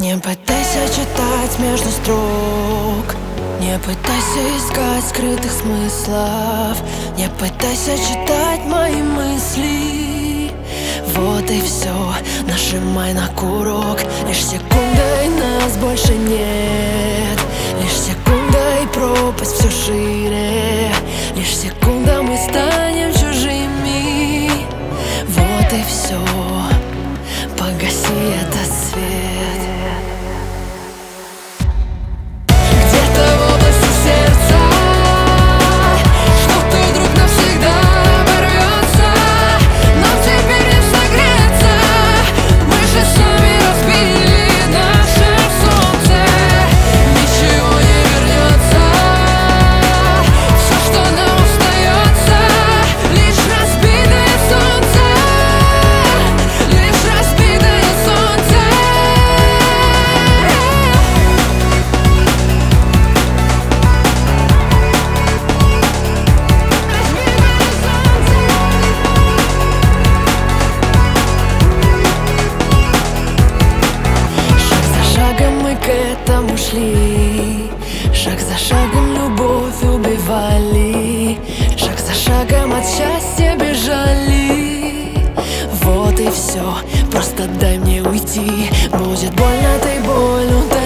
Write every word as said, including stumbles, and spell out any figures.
Не пытайся читать между строк, не пытайся искать скрытых смыслов, не пытайся читать мои мысли. Вот и все, нажимай на курок. Лишь секундой нас больше нет, лишь секундой пропасть все шире, лишь секунда мы станем чужими. Вот и все, погаси этот свет. К этому шли, шаг за шагом любовь убивали, шаг за шагом от счастья бежали. Вот и все, просто дай мне уйти. Будет больно, ты боль утоли.